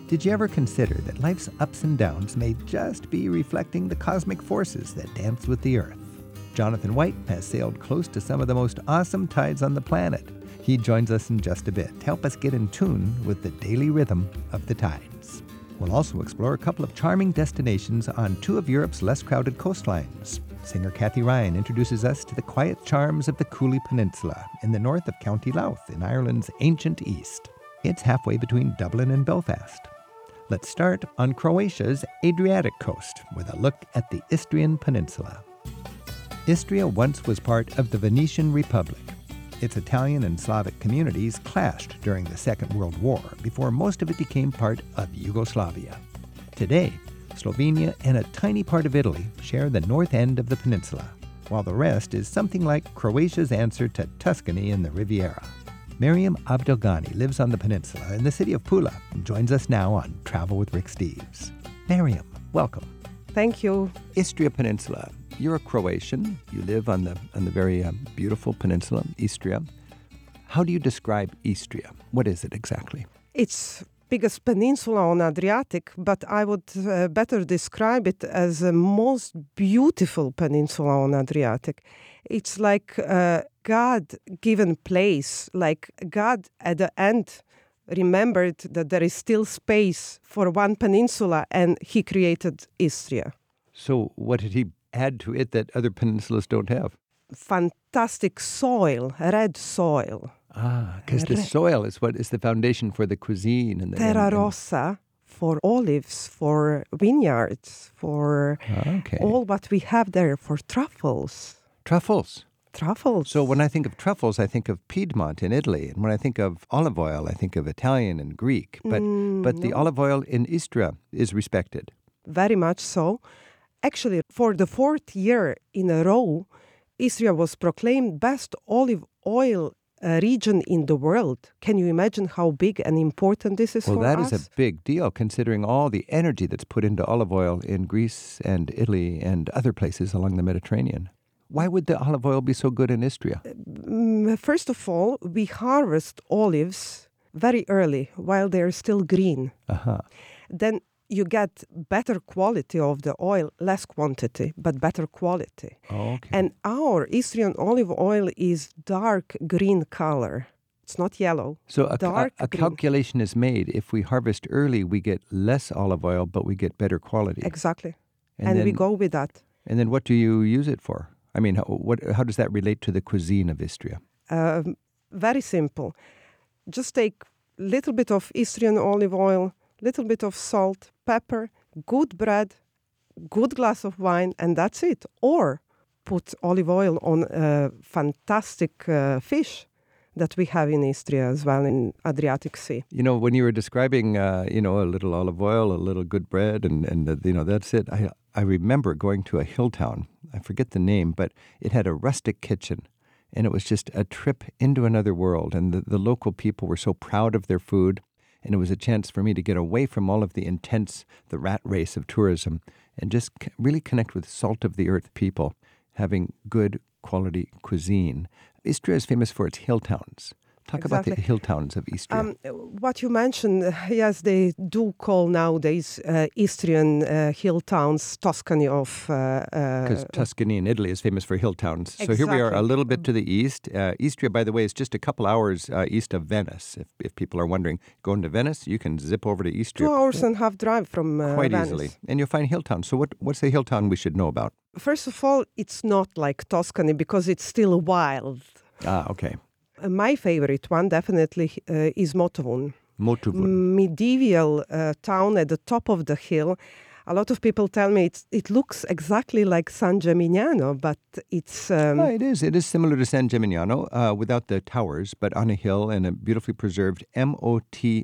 Did you ever consider that life's ups and downs may just be reflecting the cosmic forces that dance with the Earth? Jonathan White has sailed close to some of the most awesome tides on the planet. He joins us in just a bit to help us get in tune with the daily rhythm of the tides. We'll also explore a couple of charming destinations on two of Europe's less crowded coastlines. Singer Kathy Ryan introduces us to the quiet charms of the Cooley Peninsula in the north of County Louth in Ireland's ancient east. It's halfway between Dublin and Belfast. Let's start on Croatia's Adriatic coast with a look at the Istrian Peninsula. Istria once was part of the Venetian Republic. Its Italian and Slavic communities clashed during the Second World War before most of it became part of Yugoslavia. Today, Slovenia and a tiny part of Italy share the north end of the peninsula, while the rest is something like Croatia's answer to Tuscany in the Riviera. Miriam Abdelghani lives on the peninsula in the city of Pula and joins us now on Travel with Rick Steves. Miriam, welcome. Thank you. Istria Peninsula. You're a Croatian. You live on the very beautiful peninsula, Istria. How do you describe Istria? What is it exactly? It's biggest peninsula on Adriatic, but I would better describe it as the most beautiful peninsula on Adriatic. It's like a God-given place, like God at the end remembered that there is still space for one peninsula and he created Istria. So what did he add to it that other peninsulas don't have? Fantastic soil, red soil. Because the soil is what is the foundation for the cuisine. And Terra Rossa for olives, for vineyards, for all what we have there, for truffles. Truffles? Truffles. So when I think of truffles, I think of Piedmont in Italy. And when I think of olive oil, I think of Italian and Greek. But the olive oil in Istria is respected. Very much so. Actually, for the fourth year in a row, Istria was proclaimed best olive oil region in the world. Can you imagine how big and important this is for us? Well, that is a big deal, considering all the energy that's put into olive oil in Greece and Italy and other places along the Mediterranean. Why would the olive oil be so good in Istria? First of all, we harvest olives very early while they're still green. Then you get better quality of the oil, less quantity, but better quality. And our Istrian olive oil is dark green color. It's not yellow. So a calculation is made. If we harvest early, we get less olive oil, but we get better quality. Exactly. And we go with that. And then what do you use it for? I mean, how does that relate to the cuisine of Istria? Very simple. Just take a little bit of Istrian olive oil, little bit of salt, pepper, good bread, good glass of wine, and that's it. Or put olive oil on a fantastic fish that we have in Istria as well, in Adriatic Sea. You know, when you were describing, a little olive oil, a little good bread, and that's it. I remember going to a hill town. I forget the name, but it had a rustic kitchen. And it was just a trip into another world. And the local people were so proud of their food. And it was a chance for me to get away from all of the rat race of tourism, and just really connect with salt-of-the-earth people, having good quality cuisine. Istria is famous for its hill towns. Talk about the hill towns of Istria. What you mentioned, yes, they do call nowadays Istrian hill towns Tuscany of... Because Tuscany in Italy is famous for hill towns. Exactly. So here we are a little bit to the east. Istria, by the way, is just a couple hours east of Venice. If people are wondering, going to Venice, you can zip over to Istria. 2 hours and a half drive from quite Venice. Easily. And you'll find hill towns. So what's the hill town we should know about? First of all, it's not like Tuscany because it's still wild. Okay. My favorite one definitely is Motovun. Medieval town at the top of the hill. A lot of people tell me it looks exactly like San Gimignano, but it's... It is. It is similar to San Gimignano without the towers, but on a hill and a beautifully preserved Motuvun,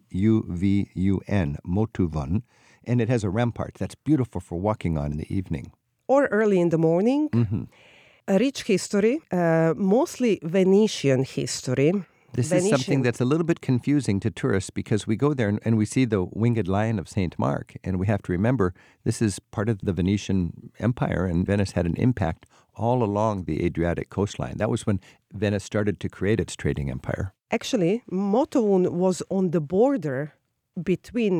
Motovun, and it has a rampart that's beautiful for walking on in the evening. Or early in the morning. Mm-hmm. A rich history, mostly Venetian history. This is something that's a little bit confusing to tourists because we go there and we see the winged lion of St. Mark, and we have to remember this is part of the Venetian Empire, and Venice had an impact all along the Adriatic coastline. That was when Venice started to create its trading empire. Actually, Motovun was on the border between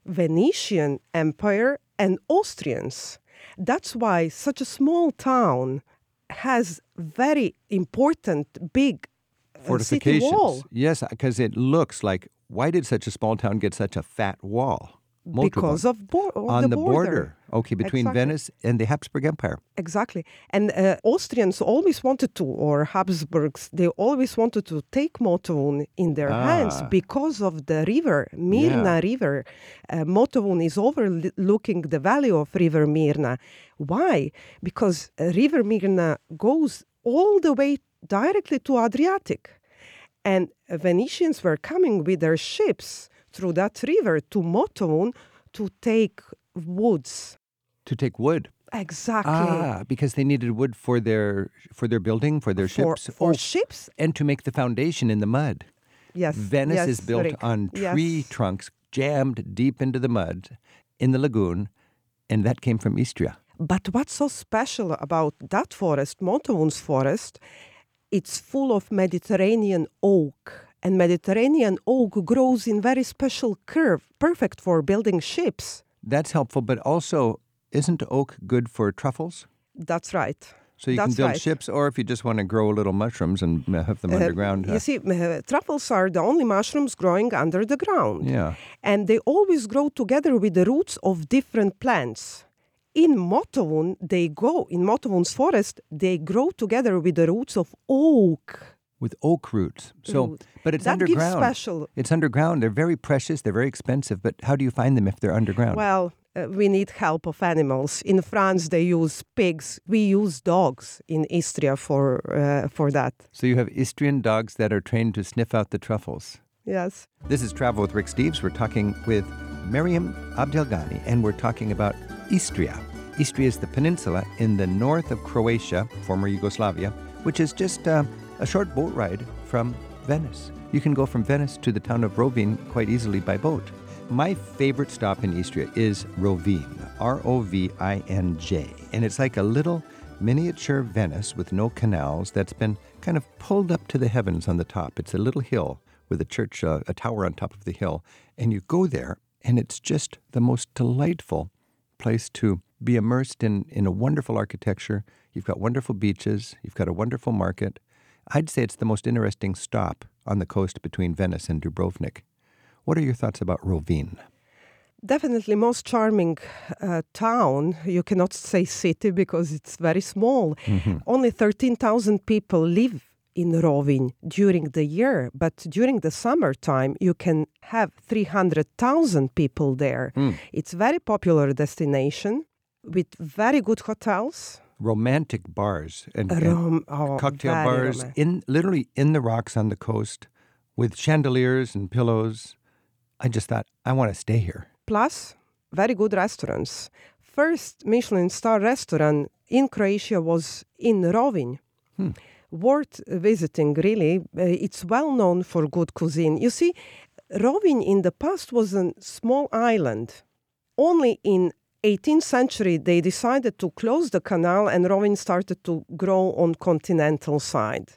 Venetian Empire and Austrians. That's why such a small town has very important, big city Fortifications. wall. Yes, because it looks like, why did such a small town get such a fat wall? Because of on the border. Okay, between Exactly. Venice and the Habsburg Empire. Exactly. And Austrians always wanted to, or Habsburgs, they always wanted to take Motovun in their hands because of the river, Mirna River. Motovun is overlooking the valley of River Mirna. Why? Because River Mirna goes all the way directly to Adriatic. And Venetians were coming with their ships through that river to Motovun to take woods. To take wood. Exactly. Because they needed wood for their building, for their ships. For ships. And to make the foundation in the mud. Yes. Venice yes, is built Rick. on tree Yes. trunks jammed deep into the mud in the lagoon, and that came from Istria. But what's so special about that forest, Motovun's forest, it's full of Mediterranean oak. And Mediterranean oak grows in very special curve, perfect for building ships. That's helpful, but also, isn't oak good for truffles? That's right. So you That's can build right. ships, or if you just want to grow little mushrooms and have them underground. You see, truffles are the only mushrooms growing under the ground. Yeah. And they always grow together with the roots of different plants. In Motovun's forest, they grow together with the roots of oak. With oak roots. So, but it's That underground. gives special. It's underground. They're very precious. They're very expensive. But how do you find them if they're underground? Well, we need help of animals. In France, they use pigs. We use dogs in Istria for that. So you have Istrian dogs that are trained to sniff out the truffles. Yes. This is Travel with Rick Steves. We're talking with Miriam Abdelghani, and we're talking about Istria. Istria is the peninsula in the north of Croatia, former Yugoslavia, which is just a short boat ride from Venice. You can go from Venice to the town of Rovinj quite easily by boat. My favorite stop in Istria is Rovinj, Rovinj, and it's like a little miniature Venice with no canals that's been kind of pulled up to the heavens on the top. It's a little hill with a church, a tower on top of the hill, and you go there, and it's just the most delightful place to be immersed in a wonderful architecture. You've got wonderful beaches. You've got a wonderful market. I'd say it's the most interesting stop on the coast between Venice and Dubrovnik. What are your thoughts about Rovinj? Definitely most charming town. You cannot say city because it's very small. Mm-hmm. Only 13,000 people live in Rovinj during the year, but during the summertime you can have 300,000 people there. It's a very popular destination with very good hotels. Romantic bars and cocktail very bars literally in the rocks on the coast with chandeliers and pillows. I just thought, I want to stay here. Plus, very good restaurants. First Michelin star restaurant in Croatia was in Rovinj. Worth visiting, really. It's well known for good cuisine. You see, Rovinj in the past was a small island. Only in 18th century they decided to close the canal and Rovinj started to grow on continental side.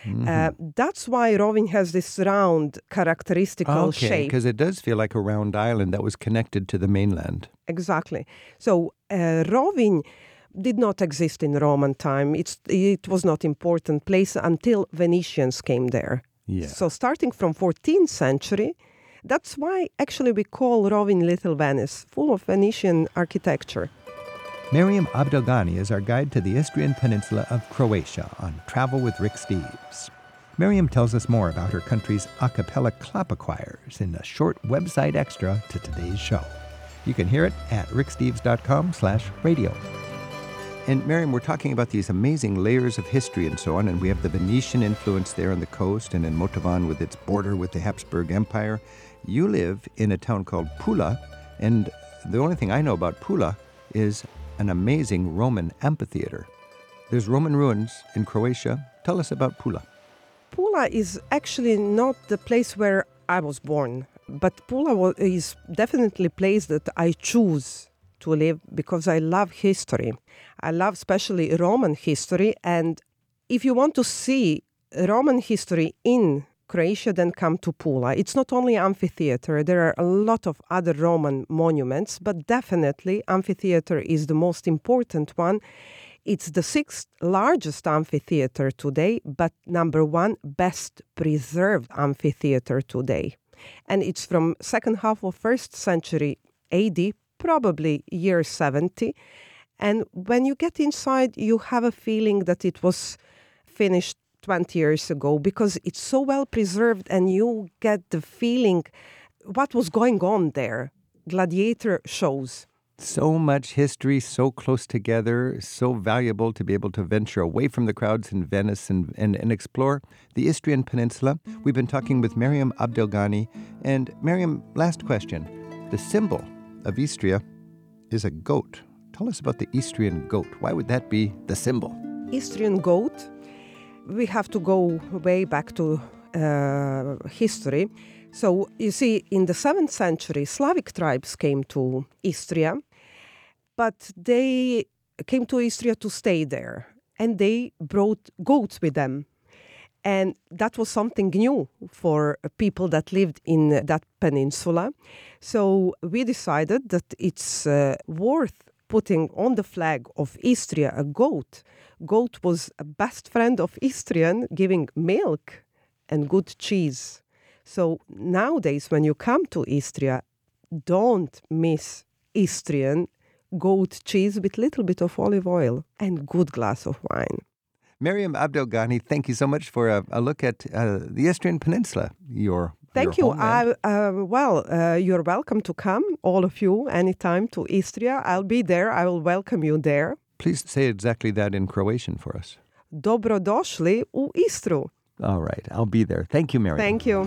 That's why Rovinj has this round characteristical shape. Because it does feel like a round island that was connected to the mainland. Exactly. So Rovinj did not exist in Roman time. It was not important place until Venetians came there. Yeah. So starting from 14th century, that's why actually we call Rovinj Little Venice, full of Venetian architecture. Miriam Abdelghani is our guide to the Istrian peninsula of Croatia on Travel with Rick Steves. Miriam tells us more about her country's a cappella clapper choirs in a short website extra to today's show. You can hear it at ricksteves.com/radio. And Miriam, we're talking about these amazing layers of history and so on, and we have the Venetian influence there on the coast and in Motovan with its border with the Habsburg Empire. You live in a town called Pula, and the only thing I know about Pula is an amazing Roman amphitheater. There's Roman ruins in Croatia. Tell us about Pula. Pula is actually not the place where I was born, but Pula is definitely a place that I choose to live because I love history. I love especially Roman history, and if you want to see Roman history in Croatia, then come to Pula. It's not only amphitheater, there are a lot of other Roman monuments, but definitely amphitheater is the most important one. It's the sixth largest amphitheater today, but number one best preserved amphitheater today. And it's from second half of 1st century AD, probably year 70. And when you get inside, you have a feeling that it was finished 20 years ago because it's so well preserved and you get the feeling what was going on there. Gladiator shows. So much history, so close together, so valuable to be able to venture away from the crowds in Venice and explore the Istrian Peninsula. We've been talking with Miriam Abdelghani. And Miriam, last question. The symbol of Istria is a goat. Tell us about the Istrian goat. Why would that be the symbol? Istrian goat, we have to go way back to history. So you see, in the 7th century, Slavic tribes came to Istria, but they came to Istria to stay there, and they brought goats with them. And that was something new for people that lived in that peninsula. So we decided that it's worth putting on the flag of Istria a goat. Goat was a best friend of Istrian, giving milk and good cheese. So nowadays, when you come to Istria, don't miss Istrian goat cheese with a little bit of olive oil and good glass of wine. Miriam Abdelghani, thank you so much for a look at the Istrian Peninsula, Thank you. You're welcome to come, all of you, anytime to Istria. I'll be there. I will welcome you there. Please say exactly that in Croatian for us. Dobrodošli u Istru. All right, I'll be there. Thank you, Miriam. Thank you.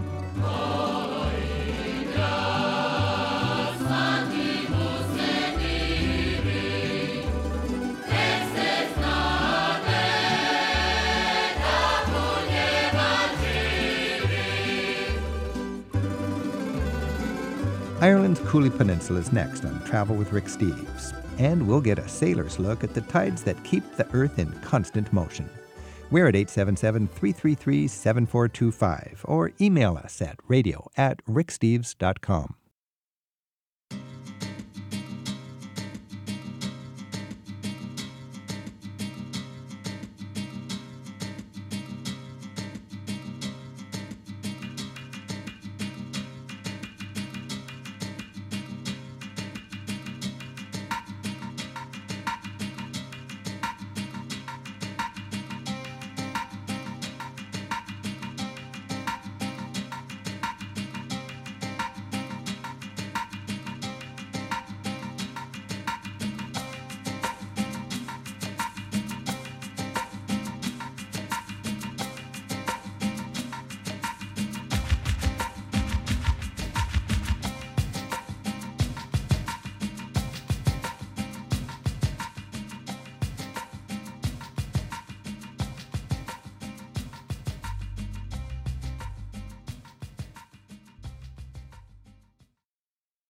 Ireland's Cooley Peninsula is next on Travel with Rick Steves. And we'll get a sailor's look at the tides that keep the Earth in constant motion. We're at 877-333-7425 or email us at radio@ricksteves.com.